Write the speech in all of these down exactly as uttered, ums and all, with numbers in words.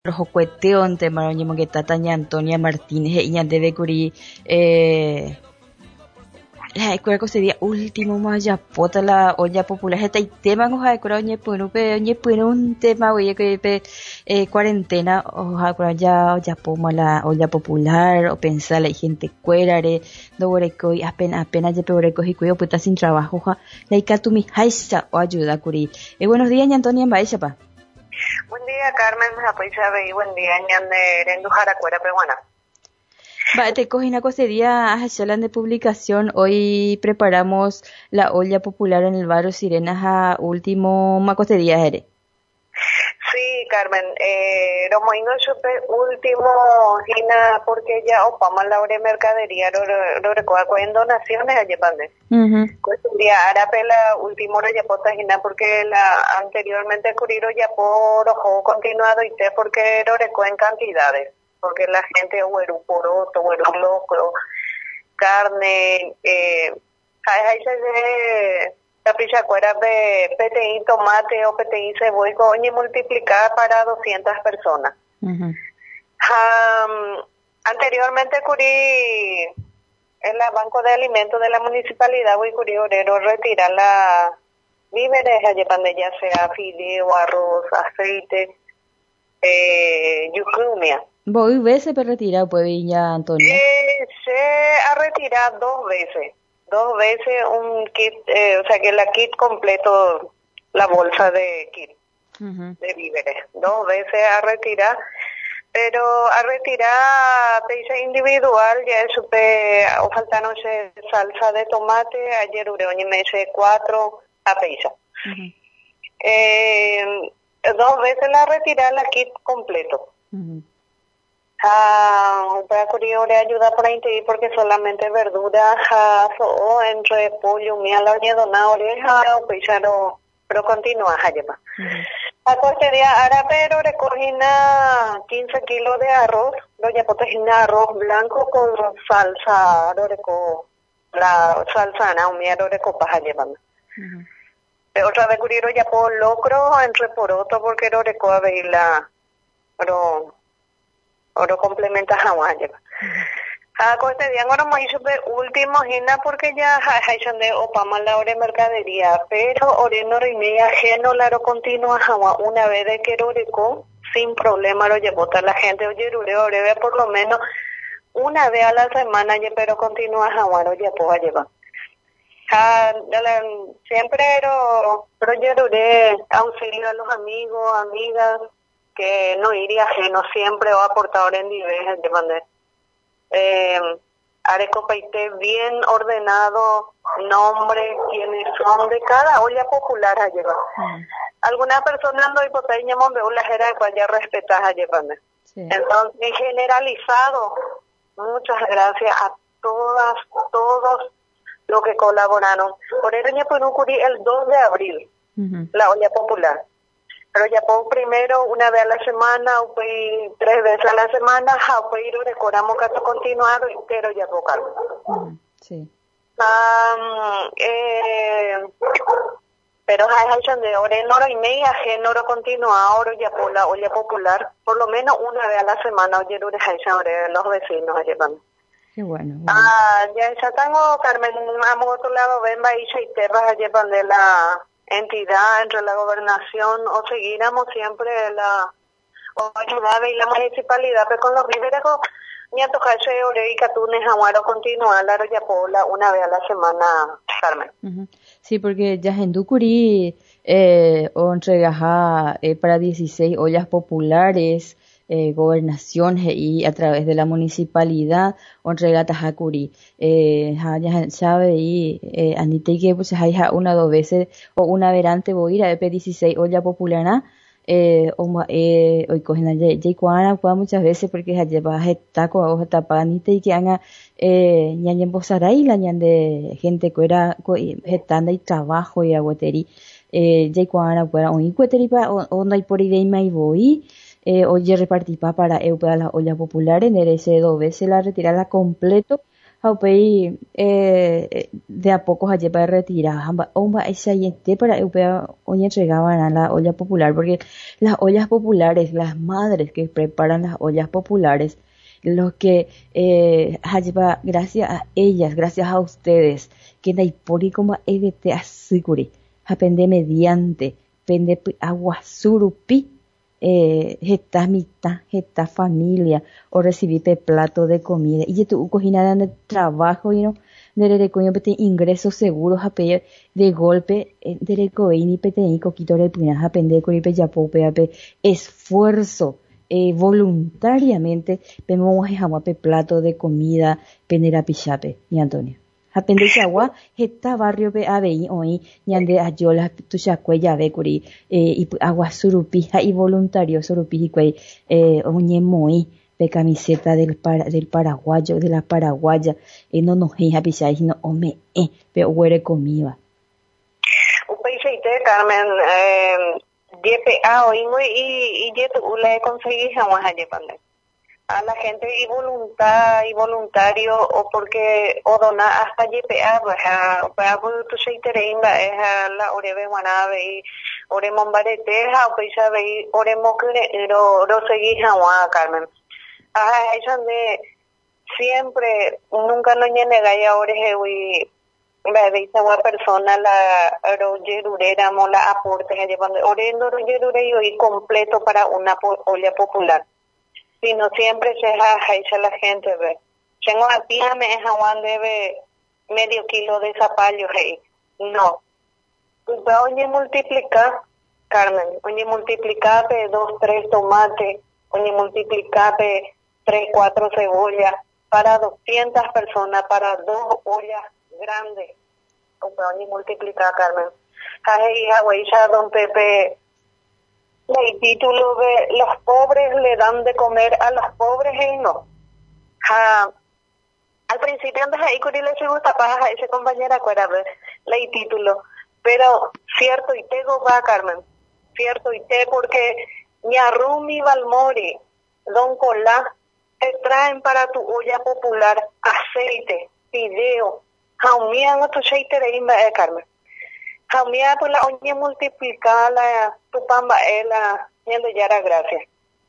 Rojocueteo en tema ñemo que tata ña Antonia Martínez e ña debe curi eh la escuela que sería último más ya pota la olla popular está y tema con ja cura ñe puru pe ñe puru un tema oye que pe eh, cuarentena o ja cura ya ya poma la olla popular o pensar la gente cuerare do boreco y apenas apenas ya boreco y cuyo puta sin trabajo ja la ikatumi haisa o ayuda curi eh, buenos días ña Antonia Mbaisha pa. Buen día, Carmen. Y buen día, ñande Rendujara Cuera Peruana. Va, te cogen a día a de publicación. Hoy preparamos la olla popular en el barrio Sirenas a último macostedía ere. Sí, Carmen. Eh, lo moingo supe último gina porque ya opama la hora de mercadería lo recuerdo en donaciones a Yepande. Pues un día arapela último hora ya pota gina porque la anteriormente curiro ya por ojo continuado y te porque lo recuerdo en cantidades. Porque la gente hueru poroto, hueru loco, carne, eh, hay se capricha cuera de P T I tomate o P T I cebolla, coño multiplicar para doscientas personas. Uh-huh. Um, anteriormente curí en la banco de alimentos de la municipalidad, voy curí orero retirar la víveres allí donde ya sea fideo, arroz, aceite, eh, yucumia. ¿Voy veces para retirar, pues, ya, Antonio? Eh, se ha retirado dos veces. Dos veces un kit, eh, o sea, que la kit completo, la bolsa de kit, uh-huh. de víveres. Dos veces a retirar, pero a retirar peisa individual, ya supe, o faltaron salsa de tomate, ayer ureoñi me hice cuatro a peisa. Uh-huh. Eh, dos veces la retirar la kit completo. Uh-huh. Ah, para curioso le ayuda por ahí porque solamente verduras, ah, so, entre pollo, miel, la oña dona oreja, o picharo, pero continúa, lleva. A corte día, ahora pero recogina quince kilos de arroz, lo ya protegina arroz blanco con salsa, lo reco, la salsa, no, miel, lo reco, paja llevando. Otra vez curioso ya por locro, entre poroto, porque lo reco a ver la, pero, oro complementa jamás lleva. A coste día ahora me hizo último gina porque ya hay de opama la hora de mercadería, pero ore no remedia ajeno la ro continua jamás una vez de que oreco sin problema lo llevó a la gente oye ore ore por lo menos una vez a la semana ya pero continua jamás lo llevó a llevar. Ah, siempre pero pero yo ore auxilio a los amigos, amigas que no iría ajeno siempre o aportador en niveles de manera eh, areco paité bien ordenado nombre quienes son de cada olla popular a llevar mm. algunas personas no hipoteña monde una jera de ya respetar a llevar sí. Entonces generalizado muchas gracias a todas todos los que colaboraron por el año el dos de abril uh-huh. la olla popular. Pero ya por primero una vez a la semana, o tres veces a la semana, o ir decoramos caso continuado entero ya por cargo. Uh-huh. Sí. Um, eh, pero hay gente de hora en hora y media, en hora continua, ahora ya por la olla popular, por lo menos una vez a la semana, oye, los vecinos llevan. Qué bueno. bueno. Ah, ya ya tengo, Carmen, a otro lado, ven, Baisha y Terra, llevan de la entidad entre la gobernación o seguiremos siempre la o ayudar y la municipalidad pero con los víveres ni a tocarse ore y catunes aguaro continuar la royapola una vez a la semana, Carmen. Uh-huh. Sí, porque ya en Ducuri eh, o entregaja eh, para dieciséis ollas populares Eh, gobernación y a través de la municipalidad o entrega tajacuri eh ya sabe y eh, anite que pues hay una dos veces o una verante voy a ir a E P dieciséis olla popular eh o eh hoy cogen allá y cuana muchas veces porque ya lleva taco o tapanite y que haga eh ñan bosarai la ñan de gente que era getanda y trabajo y aguateri eh ya cuana para un cueteri pa o no hay por idea y voy Eh, oye repartir para eu para las ollas populares, merece dos veces la retirarla completo Haupei eh, de a pocos allí para retirar, omba esa yente para europea hoy entregaban a la olla popular, porque las ollas populares, las madres que preparan las ollas populares, los que eh, gracias a ellas, gracias a ustedes, que na ipori como evete asegure, apende mediante, pende agua surupi, eh, esta mitad, esta familia, o recibir plato de comida, y tu cocina de trabajo, y no, de coño pete ingresos seguros, a pedir de golpe, de coini pete y coquito de puñas, a pende coripe ya pope, esfuerzo, eh, voluntariamente, vemos a plato de comida, penera pichape, y Antonio. Apende agua, esta barrio pe abei hoy, ñande ayola tu chacuella ve curi, eh, y agua surupija y voluntario surupija y eh, oñe moi, pe camiseta del para, del paraguayo, de la paraguaya, eh, no nos hija pichai, no ome, eh, pe huere comida. Upeite Carmen, eh, D P A hoy muy y y yetu ule conseguí jamás allí pande. A la gente y voluntad y voluntario o porque o dona hasta G P A pues a para tu seitereimba es a la orebe guanabe y oremos bareteja o pisa ve oremos que lo lo seguí jamás Carmen. Ah eso de siempre nunca no nega ya ore y me dice una persona la rogerurera mola aporte llevando orendo rogerure y completo para una olla popular. Sino siempre se ha la gente ve. Tengo a ti me Juan debe medio kilo de zapallo hey. No. Pues oye multiplicar, Carmen, oye multiplicar de dos, tres tomates, oye multiplicar de tres, cuatro cebollas para doscientas personas, para dos ollas grandes. Oye multiplicar, Carmen. Ay, hija, don Pepe. El título de los pobres le dan de comer a los pobres y no. Ha, al principio antes ahí cuando le gusta para ese compañera acuérdate el título, pero cierto y te va Carmen, cierto y te porque ñarrumi Balmori, Don Colá te traen para tu olla popular aceite, fideo, jaumían otro aceite de imba de Carmen. Jamía pues la oñe multiplicada la tu pamba es la yendo ya era gracias.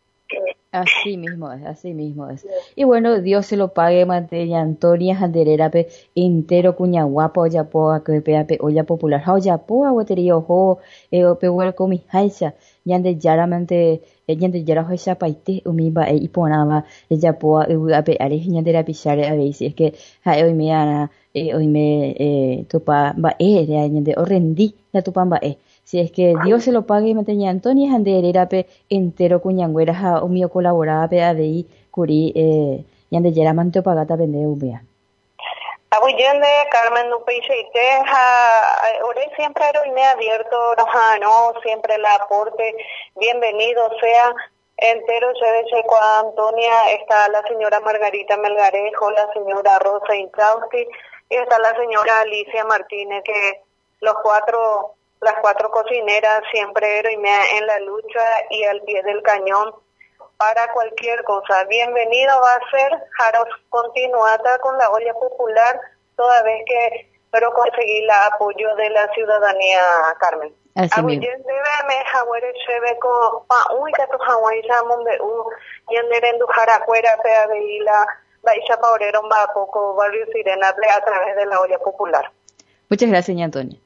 Así mismo es, así mismo es. Y bueno, Dios se lo pague manteña Antonia Janderera pe entero cuña guapa olla poa que pe pe olla popular. Olla poa guatería ojo eh pe huel comi haicha yande yaramante yande yara hoja paite umiba e iponaba ella poa pe are Jandera pichare a veces es que ha hoy me ana eh, hoy me eh, tupa ba e de yande orrendi la tupa ba e si es que Dios se lo pague y manteña Antonia Janderera pe entero cuñangüera ha umio colaboraba pe a vei curi eh yande yaramante pagata vende ubea. Abuyende Carmen no Peiseite ha ore siempre heroine abierto no siempre el aporte bienvenido sea entero se dice con Antonia está la señora Margarita Melgarejo, la señora Rosa Inchausti y está la señora Alicia Martínez que los cuatro las cuatro cocineras siempre heroine en la lucha y al pie del cañón para cualquier cosa. Bienvenido va a ser Jaros continuada con la olla popular toda vez que pero conseguir el apoyo de la ciudadanía, Carmen. Así mismo. Me jawere chebeco pa uika tu hawai jamon de u yenderendu jaracuera pea de la baixa paurero va poco barrio Sirena a través de la olla popular. Muchas gracias, Antonia.